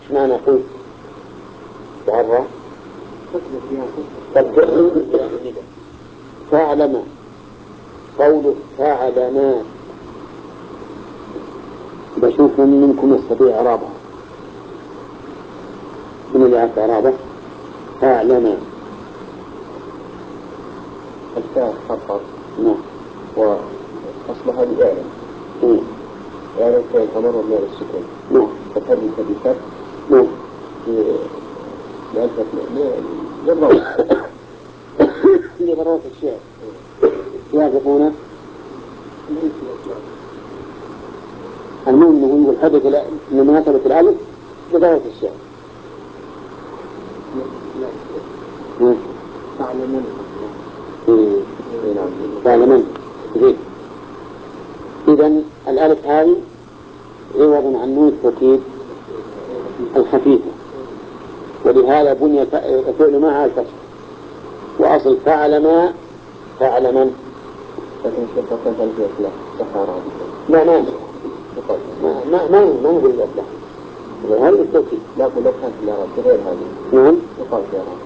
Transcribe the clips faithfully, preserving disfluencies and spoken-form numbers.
ايش معنى قلت تعرى فعلم قوله فعلنا بشوف من منكم يستطيع إعرابه من اللي يعرف إعرابه فعلنا الفاء فقط نعم وأصلها بإعلم إعلم فعل أمر من السكون نعم فتحرك بفتح نعم لألفة للضوء لضرورة الشعر يعرفون المهم أنه يقول حدث لمناسبة الألف لضرورة الشعر تعلمون تعلمون إذن الألف هذه عوض عن نون التوكيد الخفيفة ولهذا بني فعل معها الفتح وأصل فعل ما فعل من لا ما ما ما ما ما نقول الأفلام هذه التوكيد لا أقول لك كانت الإعراب غير هذه نعم يقال في الإعراب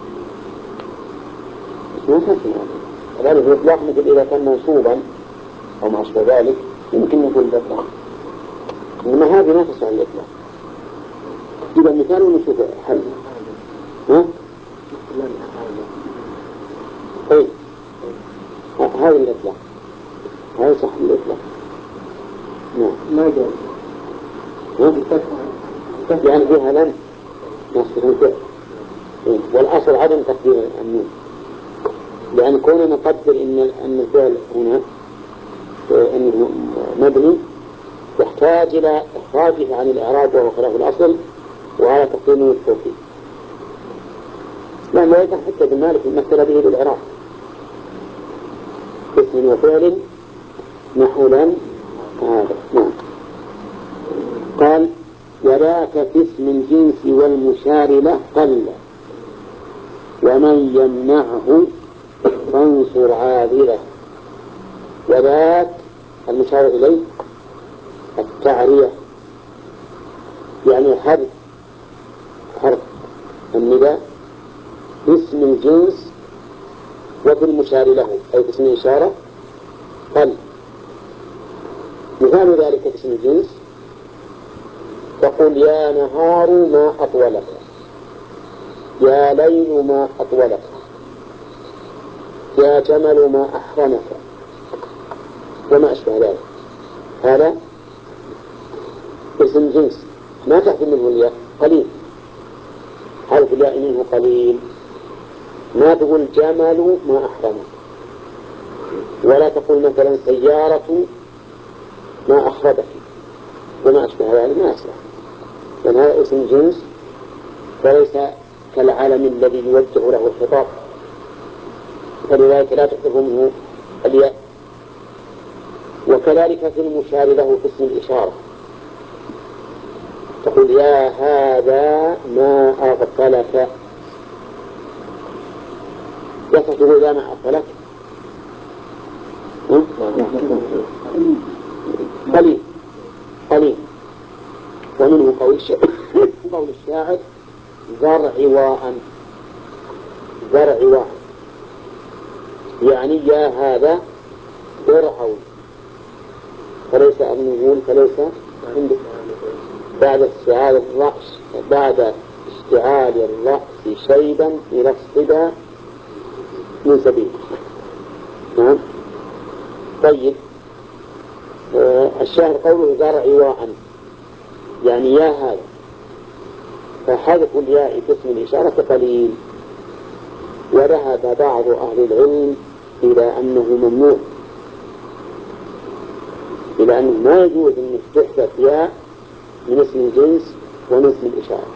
ما تسمع الألف الإطلاق مثل إذا كان منصوبا أو ما أشبه ذلك يمكن نقول الإطلاق إنما هذه ما تسمع الإطلاق إذا مثال ونشوف حل ها؟ طيب هذا الإطلاق هذا صح الإطلاق نعم ما جاء يعني فيها لم نصف الفعل والأصل عدم تقدير النون لأن كوننا نقدر إن أن الفعل هنا أنه مبني يحتاج إلى إخراجه عن الإعراب وهو خلاف الأصل وهذا تقدير نون التوكيد لأن لا يتم حتى بالمالك المثل به بالإعراب اسم وفعل نحو لن هذا نعم قال وذاك في اسم الجنس والمشار له قل ومن يمنعه فانصر عاذله وذاك المشار إليه التعرية يعني حرف حرف النداء اسم الجنس وفي المشار له أي اسم الإشارة قل مثال ذلك اسم الجنس تقول يا نهار ما أطولك يا ليل ما أطولك يا جمل ما أحرمك وما أشبه ذلك هذا اسم جنس ما تحكم منه الياء قليل حرف الياء منه قليل ما تقول جمل ما أحرمك ولا تقول مثلا سيارة ما أحربك وما أشبه ذلك ما أصلح لأن هذا اسم جنس وليس كالعالم الذي يوجه له الخطاب فلذلك لا تحذف منه الياء وكذلك في المشار له في اسم الإشارة تقول يا هذا ما أغفلك يصف يا ما أغفلك قليل قليل ومنه قول قول الشاعر زرع واء زرع واء يعني يا هذا ارعوا فليس أمنه فليس عندك بعد استعال الرأس بعد اشتعال الرأس شيبا إلى الصدى من سبيل نعم طيب آه الشاعر قوله زرع واء يعني يا هذا فحذف الياء في اسم الإشارة قليل وذهب بعض أهل العلم إلى أنه ممنوع إلى أنه ما يجوز أن تحذف ياء من اسم الجنس ومن اسم الإشارة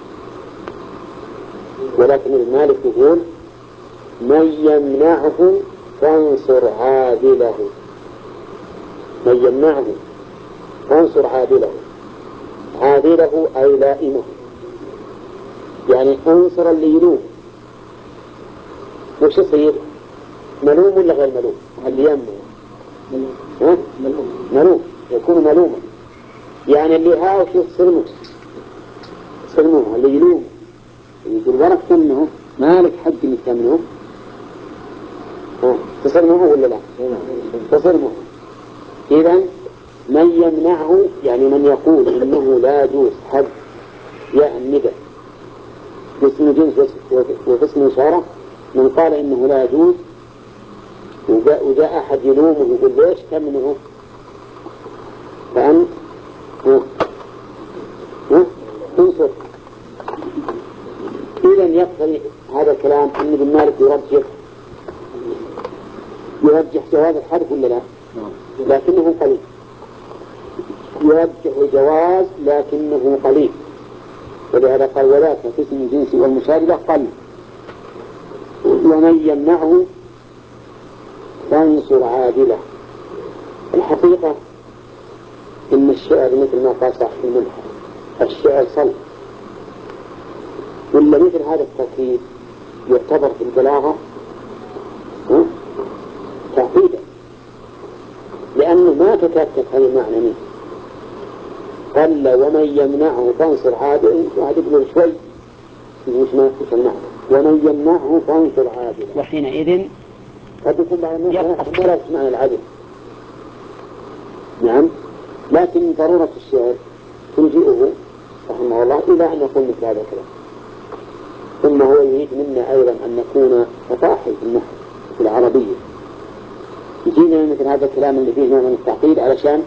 ولكن المالك يقول من يمنعه فانصر عادله من يمنعه فانصر عادله عادله أي لائمه يعني انصر اللي يلوم وش يصير ملوم ولا غير ملوم اللي يمنع ملوم يكون ملوما يعني اللي هاوش يصير تسلموه اللي يلوم يقول ورق تمنه ما لك حق انك تمنه تسلموه ولا لا؟ تسلموه. إذن من يمنعه يعني من يقول إنه لا يجوز حد يأمد باسم جنس وباسم إشارة، من قال إنه لا يجوز وجاء, وجاء أحد يلومه يقول ليش تمنعه فأنت تنصر. إذن يقتضي هذا الكلام أن ابن مالك يرجح يرجح جواز الحرف ولا لا؟ لكنه قليل. يرجح الجواز لكنه قليل، ولهذا قال وذاك في اسم الجنس والمشابه قل. ومن يمنعه فانصر عادله. الحقيقة إن الشعر مثل ما قال صاحب المنح الشعر صلب، ولا مثل هذا التركيب يعتبر في البلاغة تعقيدا، لأنه ما تكاد تفهم المعنى منه. قال ومن يمنعه فانصر عادل واحد يقول شوي مش ما المعنى ومن يمنعه فانصر عادل، وحينئذ قد يكون بعض الناس لا يسمع العدل. نعم، لكن ضرورة الشعر تلجئه رحمه الله إلى أن يقول مثل هذا الكلام. ثم هو يريد منا أيضا أن نكون فطاحل في النحو في العربية، يجينا مثل هذا الكلام اللي فيه نوع من التعقيد علشان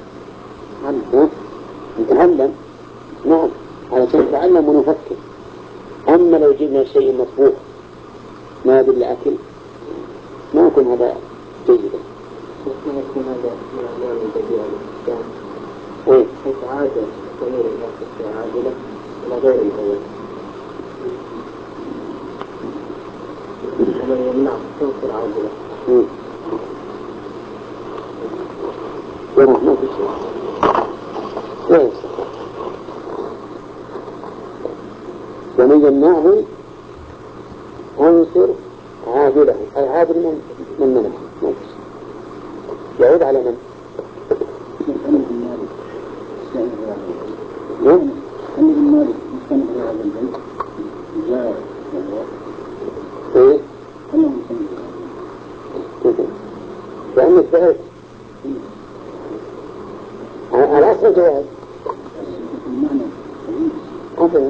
نتعلم. نعم، علشان نتعلم ونفكر. أما لو جبنا شيء مطبوخ ما يدل أكل ما يكون هذا جيدا. ما يكون هذا من أعلام البديع للإسلام حيث عاد ضمير النفس عادلة إلى غير الأول. ومن يمنع تنصر عادلة يروح ما في شيء كويس. ومن يمنعه عنصر عادله، أي عادل من من منع يعود على من؟ ايه؟ لأن السعيد على أصل جواز أصل.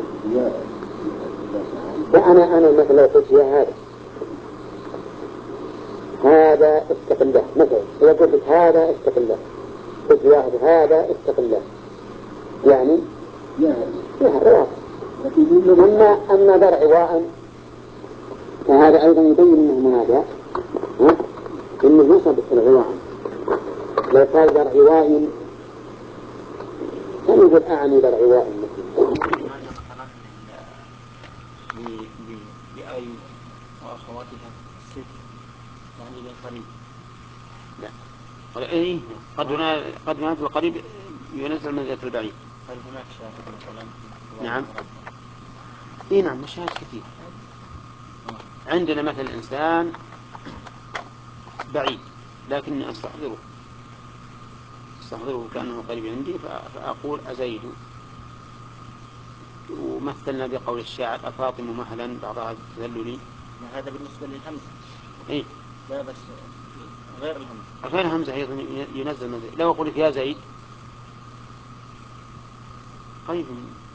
فأنا أنا مثلا لو قلت يا هذا هذا اتق الله مثلا، إذا قلت هذا اتق الله قلت واحد هذا اتق الله يعني فيها رواق. أما أما ذا رعواء فهذا أيضا يبين أنه منادى إنه نصب الرعواء. لو قال ذا رعواء كان يقول أعني ذا رعواء بأي وأخواتها ست يعني للقريب لا ولا إيه قد قد هناك القريب ينزل منزلة البعيد. هل هناك شاهد مثلا؟ نعم إيه نعم مشاهد كثير. عندنا مثل إنسان بعيد لكني أستحضره أستحضره كأنه قريب عندي فأقول أزيد. ومثلنا بقول الشاعر أفاطم مهلا بعضها تذللي. هذا بالنسبة للهمزة. إيه؟ لا بس غير الهمزة. غير الهمزة أيضا ينزل منزل. لو أقول لك يا زيد قريب.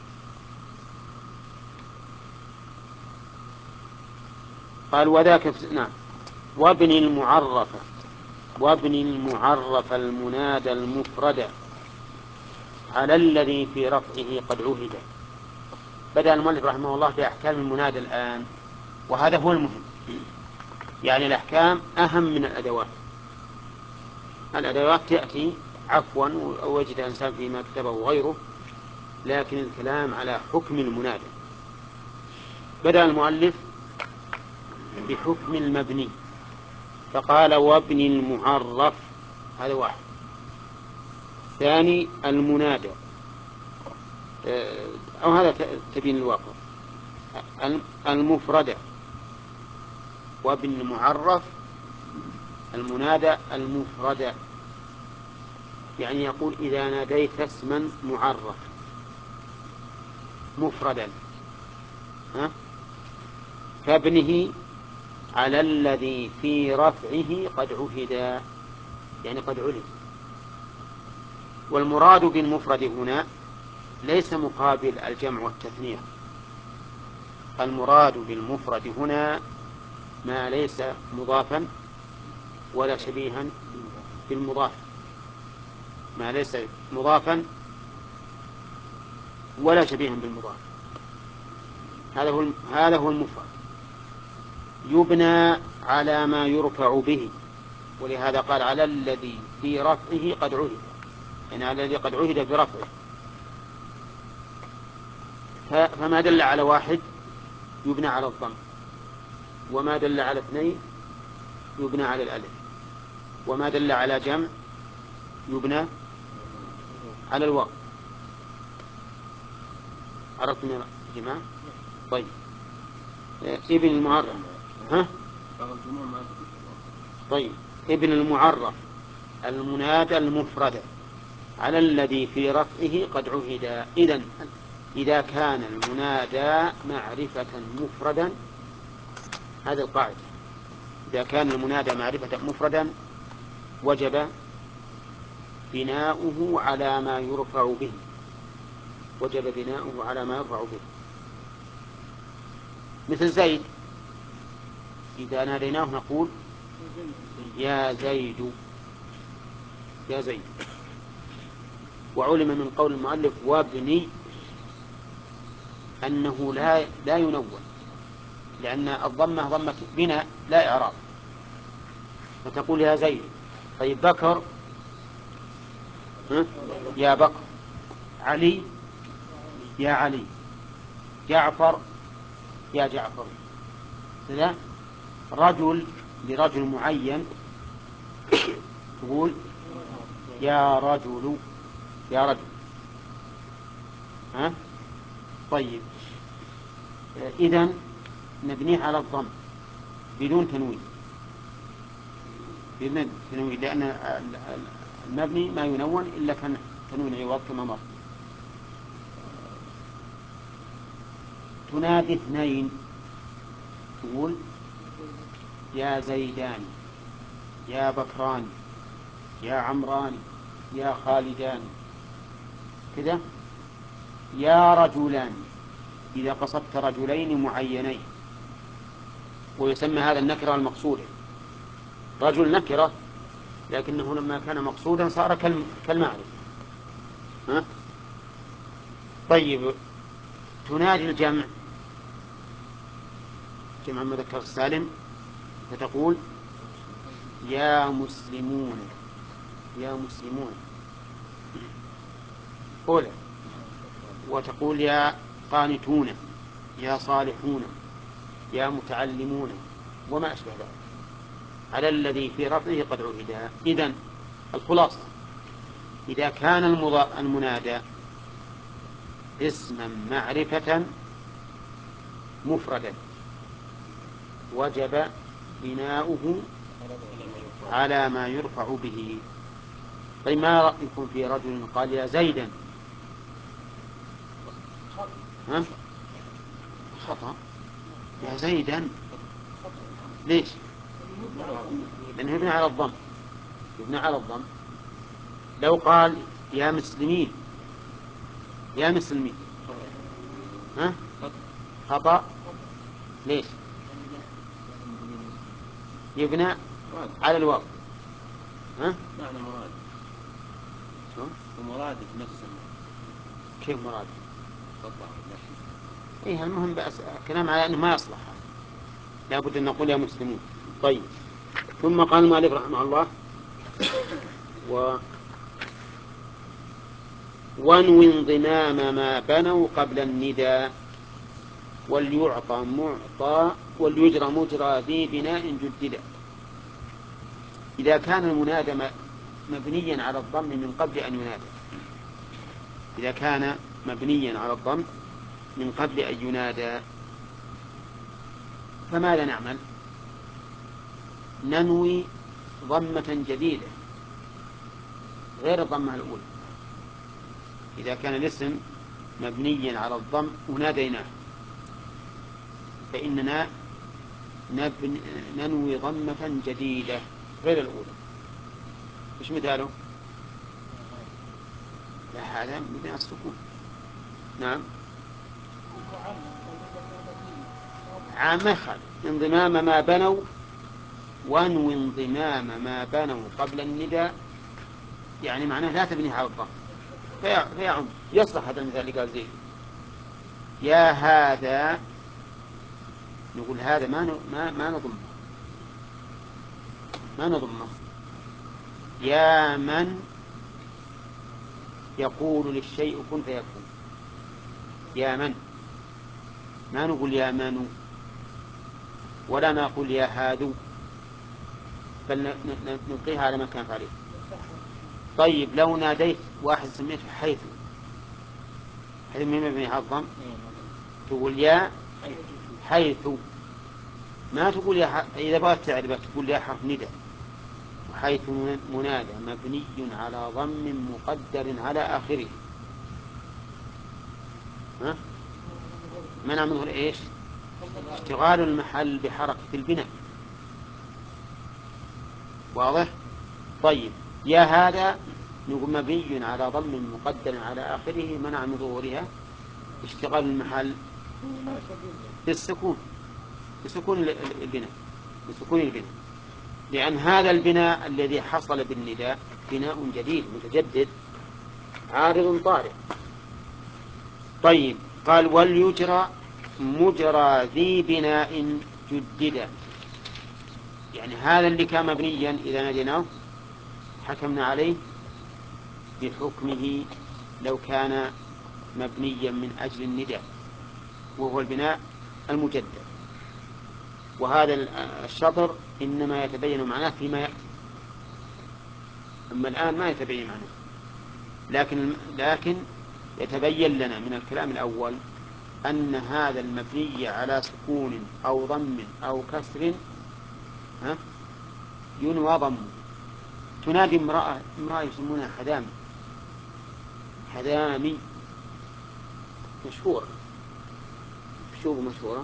قال وذاك نعم وابن المعرفة وابن المعرف المنادى المفرد على الذي في رفعه قد عهد. بدأ المؤلف رحمه الله في أحكام المنادى الآن، وهذا هو المهم. يعني الأحكام أهم من الأدوات. الأدوات تأتي عفوا أو وجد إنسان فيما كتبه غيره، لكن الكلام على حكم المنادى. بدأ المؤلف بحكم المبني فقال وابن المعرف هذا واحد. ثاني المنادى أو هذا تبين الواقع المفردة وابن المعرف المنادى المفردة يعني يقول إذا ناديت اسما معرف مفردا، ها؟ فابنه على الذي في رفعه قد عهد، يعني قد علم. والمراد بالمفرد هنا ليس مقابل الجمع والتثنية، المراد بالمفرد هنا ما ليس مضافا ولا شبيها بالمضاف، ما ليس مضافا ولا شبيها بالمضاف، هذا هو هذا هو المفرد. يبنى على ما يرفع به، ولهذا قال على الذي في رفعه قد عهد، يعني على الذي قد عهد برفعه. فما دل على واحد يبنى على الضم، وما دل على اثنين يبنى على الألف، وما دل على جمع يبنى على الواو. عرفتم يا جماعة؟ طيب ابن المعرف، ها؟ طيب ابن المعرف المنادى المفرد على الذي في رفعه قد عهد. إذن إذا كان المنادى معرفة مفردا، هذه القاعدة، إذا كان المنادى معرفة مفردا وجب بناؤه على ما يرفع به، وجب بناؤه على ما يرفع به. مثل زيد، إذا ناديناه نقول يا زيد، يا زيد. وعلم من قول المؤلف وابني أنه لا لا ينون، لأن الضمة ضمة بناء لا إعراب، فتقول يا زيد. طيب بكر، يا بكر. علي، يا علي. جعفر، يا جعفر. كذا رجل لرجل معين تقول يا رجل، يا رجل. ها؟ طيب إذن نبنيه على الضم بدون تنوين، بدون تنوين، لأن المبني ما ينون إلا كان تنوين عوض كما مر. تنادي اثنين تقول يا زيدان، يا بكران، يا عمران، يا خالدان. كذا يا رجلان إذا قصدت رجلين معينين، ويسمى هذا النكرة المقصودة. رجل نكرة لكنه لما كان مقصودا صار كالمعرفة. ها؟ طيب تنادي الجمع، جمع المذكر السالم، فتقول يا مسلمون، يا مسلمون أولى. وتقول يا قانتون، يا صالحون، يا متعلمون، وما أشبه ذلك، على الذي في رفعه قد عهد. إذن الخلاصة، إذا كان المنادى اسما معرفة مفردا وجب بناؤه على ما يرفع به. طيب ما رأيكم في رجل قال يا زيدا؟ ها؟ خطأ. يا زيدا ليش؟ لأنه يبنى على الضم، يبنى على الضم. لو قال يا مسلمين، يا مسلمين، ها؟ خطأ. ليش؟ يبنى على الواو. ها؟ معنى مراد، شو؟ ومراد نفسه. كيف مراد؟ خطأ. إيه المهم بأس كلام على أنه ما يصلح، لابد أن نقول يا مسلمون. طيب ثم قال المؤلف رحمه الله و وانو انضمام ما بنوا قبل النداء، وليعطى معطى، وليجرى مجرى ذي بناء جددا. إذا كان المنادى مبنيا على الضم من قبل أن ينادى، إذا كان مبنيا على الضم من قبل أن ينادى، فماذا نعمل؟ ننوي ضمة جديدة غير الضمة الأولى. إذا كان الاسم مبنيا على الضم وناديناه فإننا نبن... ننوي ضمة جديدة غير الأولى. إيش مثاله؟ لا هذا مبني على السكون. نعم عام انضمام ما بنوا وانو انضمام ما بنوا قبل النداء، يعني معناه لا تبني على الضم فيعم. يصلح هذا المثال اللي قال زيد يا هذا، نقول هذا ما ما ما نضمه ما نضمه يا من يقول للشيء كن فيكون، يا من، ما نقول يا من ولا نقول يا هادو، بل نلقيها على ما كانت عليه. طيب لو ناديت واحد سميته حيث، حيث مين مبني على الضم؟ تقول يا حيث، ما تقول يا ح... إذا بغيت تعرف تقول يا حرف ندى، وحيث منادى مبني على ضم مقدر على آخره. ها؟ منع منه إيش؟ اشتغال المحل بحركة البناء. واضح؟ طيب يا هذا نقول مبني على ضم مقدر على آخره منع من ظهورها اشتغال المحل بالسكون، بسكون البناء، بسكون البناء، لأن هذا البناء الذي حصل بالنداء بناء جديد متجدد عارض طارئ. طيب قال وليجرى مجرى ذي بناء جددا، يعني هذا اللي كان مبنيا إذا ناديناه حكمنا عليه بحكمه لو كان مبنيا من أجل النداء وهو البناء المجدد. وهذا الشطر إنما يتبين معناه فيما يأتي، أما الآن ما يتبين معناه، لكن لكن يتبين لنا من الكلام الأول أن هذا المبني على سكون أو ضم أو كسر ها ينوى ضم. تنادي امرأة، امرأة يسمونها حدامي، حدامي مشهورة، شوف مشهورة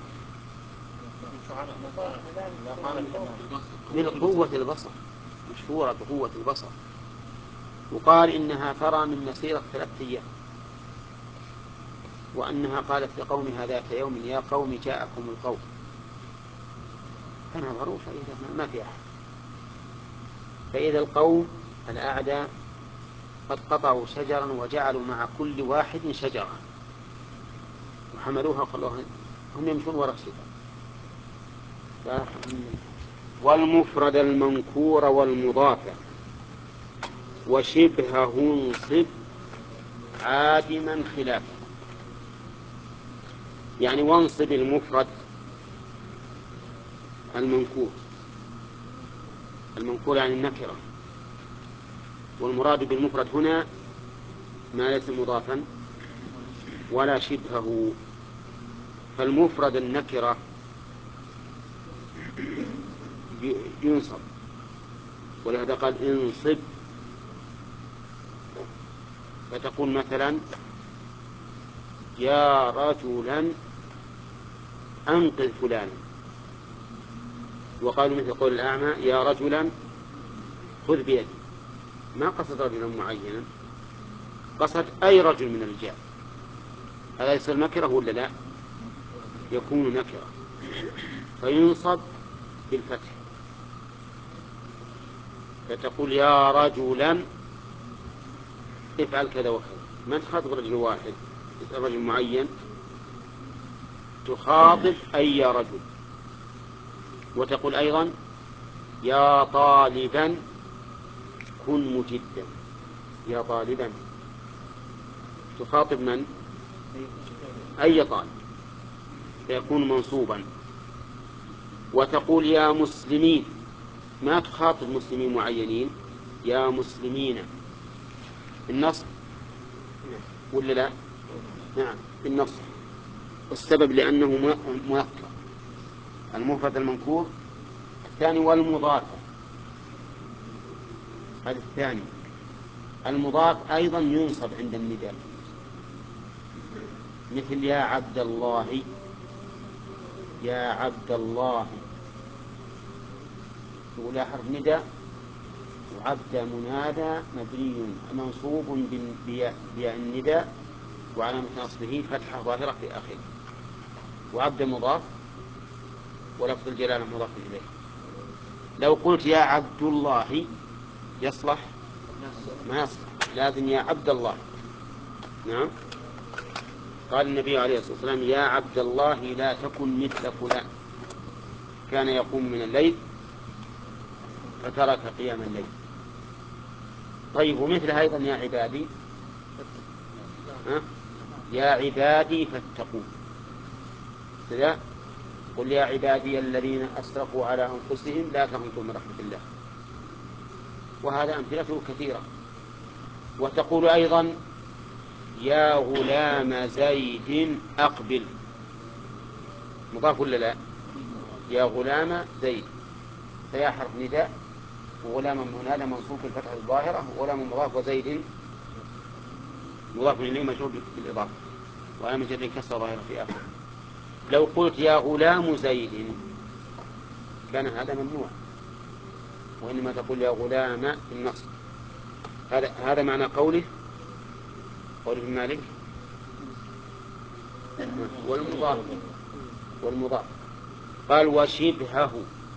بالقوة البصر، مشهورة بقوة البصر، وقال إنها ترى من مسيرة ثلاثة أيام، وأنها قالت لقومها ذات يوم يا قوم جاءكم القوم، فنظروا فإذا ما في أحد، فإذا القوم الأعداء قد قطعوا شجرا وجعلوا مع كل واحد شجرة وحملوها وخلوها هم يمشون وراء الشجرة. والمفرد المنكور والمضاف وشبهه انصب عادما خلافه، يعني وانصب المفرد المنكور، المنكور يعني النكرة، والمراد بالمفرد هنا ما ليس مضافا ولا شبهه، فالمفرد النكرة ينصب، ولهذا قال انصب، فتقول مثلا يا رجلا أنقذ فلانا، وقالوا مثل قول الأعمى يا رجلا خذ بيدي، ما قصد رجلا معينا، قصد أي رجل من الرجال. هذا يصير نكرة ولا لا؟ يكون نكرة فينصب بالفتح، فتقول يا رجلا افعل كذا وكذا، ما تخاطب رجل واحد، رجل معين، تخاطب أي رجل. وتقول أيضا يا طالبا كن مجدا، يا طالبا تخاطب من؟ أي طالب، فيكون منصوبا. وتقول يا مسلمين، ما تخاطب مسلمين معينين، يا مسلمين النصب ولا لا؟ نعم النصب، والسبب لأنه منكر، المفرد المنكور الثاني. والمضاف هذا الثاني، المضاف أيضا ينصب عند النداء، مثل يا عبد الله، يا عبد الله تقول حرف نداء، وعبد منادى مبني منصوب بياء النداء وعلامة نصبه فتحة ظاهرة في آخره، وعبد مضاف ولفظ الجلالة مضاف إليه. لو قلت يا عبد الله يصلح؟ ما يصلح، لازم يا عبد الله. نعم. قال النبي عليه الصلاة والسلام يا عبد الله لا تكن مثل فلان كان يقوم من الليل فترك قيام الليل. طيب ومثل أيضا يا عبادي، ها؟ يا عبادي فاتقون، كذا قل يا عبادي الذين أسرفوا على أنفسهم لا تقنطوا من رحمة الله، وهذا أمثلته كثيرة. وتقول أيضا يا غلام زيد أقبل، مضاف ولا لا؟ يا غلام زيد، فيا حرف نداء وغلام منادى منصوب بالفتحة الظاهرة، وغلام مضاف وزيد مضاف إليه مجرور بالإضافة وعلامة جره كسرة ظاهرة في آخره. لو قلت يا غلام زيد كان هذا ممنوع، وإنما تقول يا غلام النصب. هذا هذا معنى قوله قول ابن مالك والمضاف والمضاف. قال وشبهه،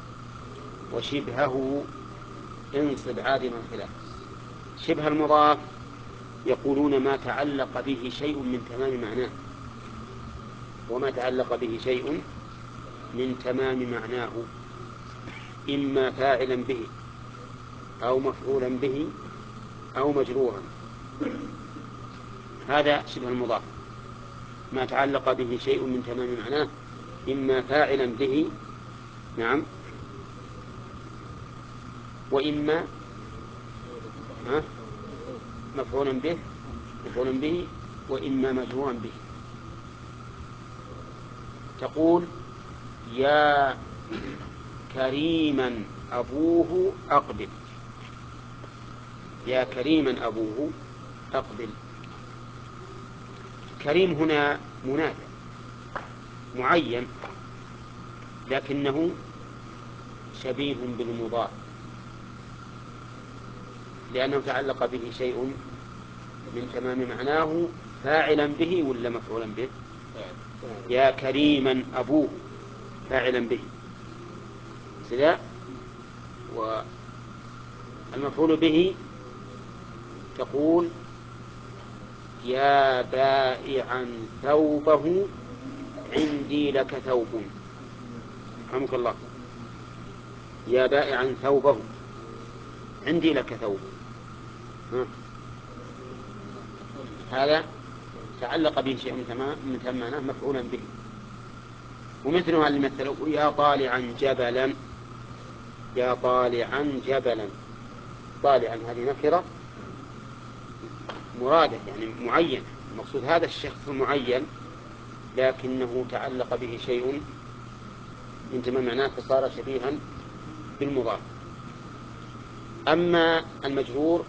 وشبهه انصب عادم الخلاف. شبه المضاف يقولون ما تعلق به شيء من تمام معناه، وما تعلق به شيء من تمام معناه إما فاعلا به أو مفعولا به أو مجرورا، هذا شبه المضاف. ما تعلق به شيء من تمام معناه إما فاعلا به، نعم، وإما ها مفعولا به مفعولا به وإما مجرورا به. تقول يا كريما أبوه أقبل، يا كريما أبوه أقبل. كريم هنا منادى معين لكنه شبيه بالمضاف لأنه تعلق به شيء من تمام معناه فاعلا به ولا مفعولا به؟ يا كريما أبوه فاعلا به كذا، والمفعول به تقول يا بائعا ثوبه عندي لك ثوب، رحمك الله، يا بائعا ثوبه عندي لك ثوب. ها. هذا تعلق به شيء من تمام معناه مفعولا به. ومثلها اللي مثلوا يا طالعا جبلا، يا طالعا جبلا، طالعا هذه نكرة مرادة يعني معين، المقصود هذا الشخص المعين لكنه تعلق به شيء من تمام معناه فصار شبيها بالمضاف. أما المجرور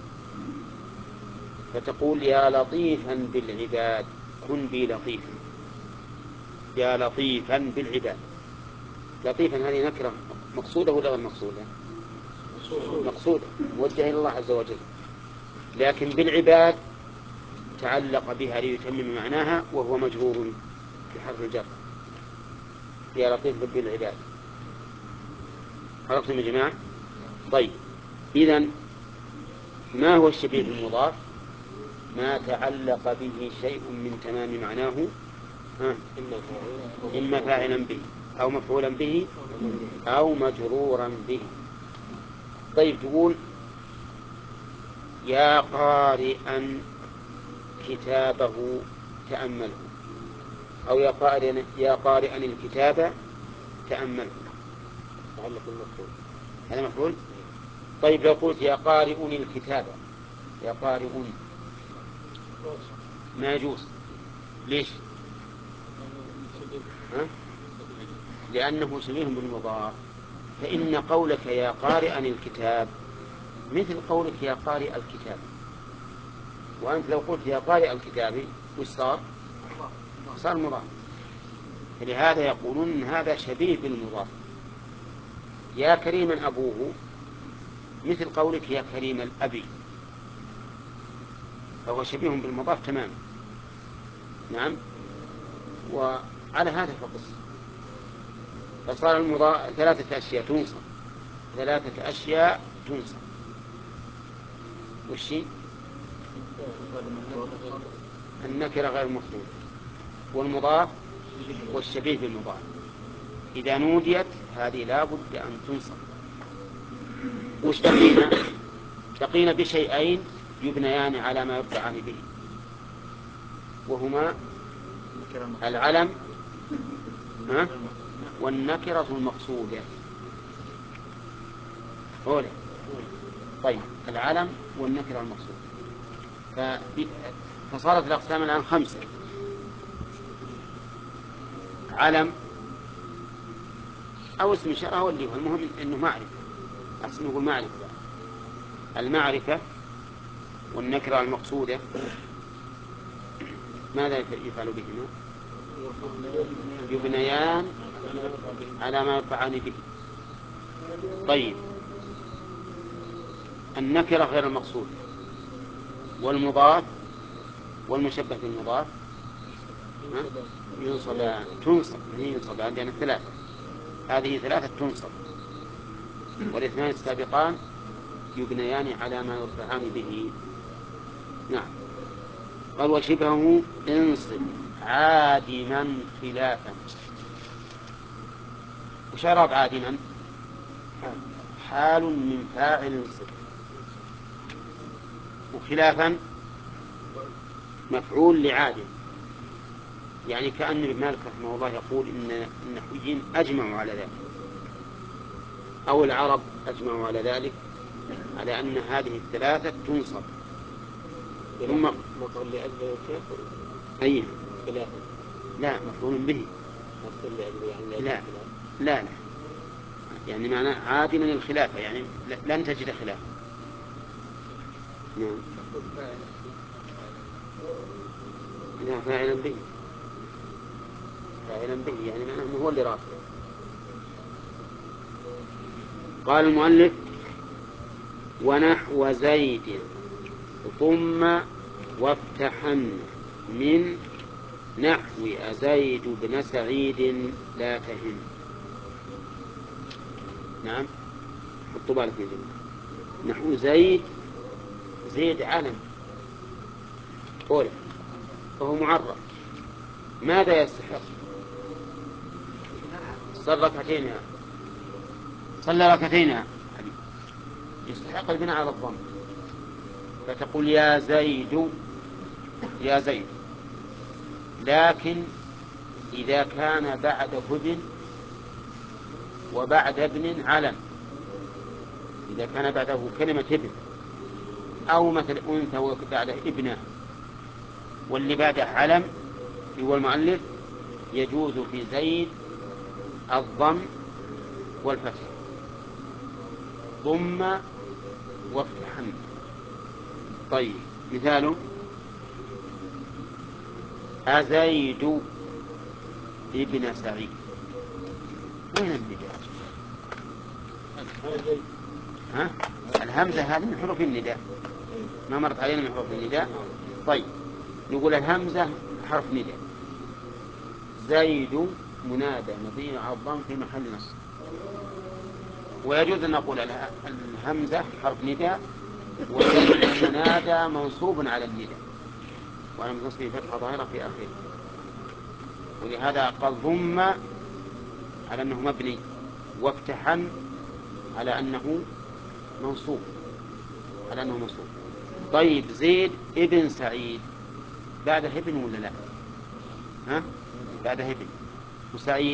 فتقول يا لطيفا بالعباد كن بي لطيفا، يا لطيفا بالعباد. لطيفا هذه نكرة مقصودة ولا غير مقصودة؟ مقصودة موجهة إلى الله عز وجل، لكن بالعباد تعلق بها ليتمم معناها وهو مجرور بحرف الجر، يا لطيف بالعباد. عرفتم يا جماعة؟ طيب إذن ما هو الشبيه بالمضاف؟ ما تعلق به شيء من تمام معناه ها. إما فاعلا به أو مفعولا به أو مجرورا به. طيب تقول يا قارئا كتابه تأمله، أو يا قارئا يا قارئا الكتاب تأمله، تعلق المفعول هذا مفعول. طيب لو قلت يا قارئ الكتاب، يا قارئ ما يجوز. ليش؟ ها؟ لأنه شبيه بالمضاف، فإن قولك يا قارئا الكتاب مثل قولك يا قارئ الكتاب، وأنت لو قلت يا قارئ الكتاب وش صار؟ صار مضاف. فلهذا يقولون إن هذا شبيه بالمضاف. يا كريما أبوه مثل قولك يا كريم الأبي، فهو شبيه بالمضاف تماما. نعم. وعلى هذا فقس. فصار المضاف ثلاثة أشياء تنصب، ثلاثة أشياء تنصب. والشيء النكرة غير مفعول، والمضاف والشبيه بالمضاف. إذا نوديت هذه لا بد أن تنصب. وش بقينا؟ بقينا بشيئين يبنيان على ما يرفعان به، وهما العلم والنكرة المقصودة. أولا. طيب العلم والنكرة المقصودة. فصارت الأقسام الآن خمسة: علم أو اسم إشارة أو اللي هو، المهم إنه معرفة. أحسن نقول معرفة. المعرفة والنكرة المقصودة ماذا يفعل بهما؟ يبنيان على ما يرفعان به. طيب النكرة غير المقصودة والمضاف والمشبه بالمضاف ينصبان. تنصب هي ينصب عندنا ثلاثة، هذه ثلاثة تنصب، والاثنان السابقان يبنيان على ما يرفعان به. نعم. قال وشبهه انصب عادما خلافا. وش إعراب عادما؟ حال من فاعل انصب، وخلافا مفعول لعادم. يعني كأن ابن مالك رحمه الله يقول إن النحويين أجمعوا على ذلك، أو العرب أجمعوا على ذلك، على أن هذه الثلاثة تنصب. ثم مفعول لأجله الشيخ. أي خلافا. لا، مفعول به. مفعول لأجله يعني لا لا لا، يعني معنى عادما الخلافة، يعني لن تجد خلافا. نعم. لا، فاعلا به، فاعلا به يعني معناه هو اللي رافع. قال المؤلف ونحو زيد ثم وافتحن من نحو أزيد بن سعيد لا تهم. نعم، حطوا بالك من جميع. نحو زيد، زيد علم قول فهو معرف. ماذا يستحق؟ صلى ركعتين يا صلى ركعتين يا حبيبي، يستحق البناء على الضم. فتقول يا زيد، يا زيد. لكن إذا كان بعد ابن وبعد ابن علم، إذا كان بعده كلمة ابن أو مثل أنثى وبعده ابنة واللي بعده علم هو المؤلف، يجوز في زيد الضم والفتح. ضم وافتحن. طيب مثاله أزيد ابن سعيد. وين النداء؟ ها؟ الهمزة هذه من حروف النداء، ما مرت علينا من حروف النداء. طيب نقول الهمزة حرف نداء، زيد منادى مبني على الضم في محل نصب. ويجوز أن نقول الهمزة حرف نداء وزيد منادى منصوب على النداء وعلى نصبه فتحة ظاهرة في آخره. ولهذا قال ضم على أنه مبني، وافتحن على أنه منصوب، على أنه منصوب. طيب زيد ابن سعيد بعده ابن ولا لا؟ ها؟ بعده ابن. وسعيد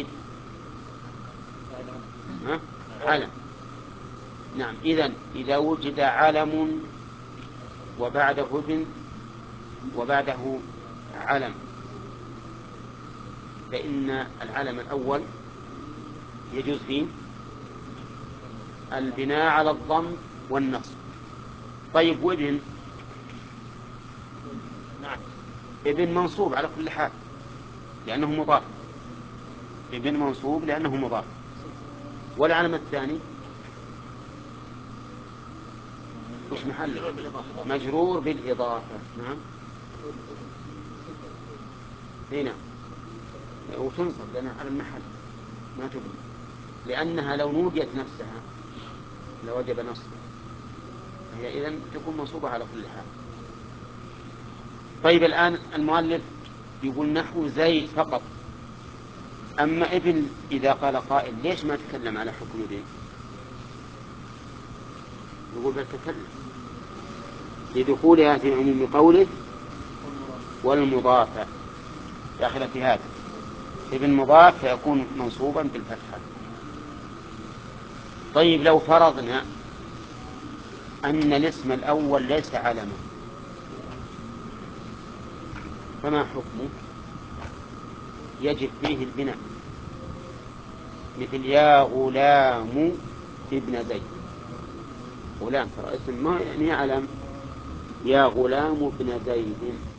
ها؟ علم. نعم. إذن إذا وجد علم وبعده ابن وبعده علم، فإن العلم الأول يجوز فيه البناء على الضم والنصب. طيب وابن؟ نعم، ابن منصوب على كل حال، لأنه مضاف، ابن منصوب لأنه مضاف. والعلم الثاني وش محله؟ مجرور بالإضافة. نعم هنا وتنصب لأنها على المحل ما تبني، لأنها لو نوديت نفسها لوجب نصبها، هي إذن تكون منصوبة على كل حال. طيب الآن المؤلف يقول نحو زيد فقط، أما ابن إذا قال قائل ليش ما تكلم على حكم ابن؟ يقول بل تكلم لدخولها في عموم قوله والمضاف داخل في هذا. ابن مضاف فيكون منصوبا بالفتحة. طيب لو فرضنا أن الاسم الأول ليس علما فما حكمه؟ يجب فيه البناء، مثل يا غلام ابن زيد. غلام ترى اسم ما يعني علم، يا غلام ابن زيد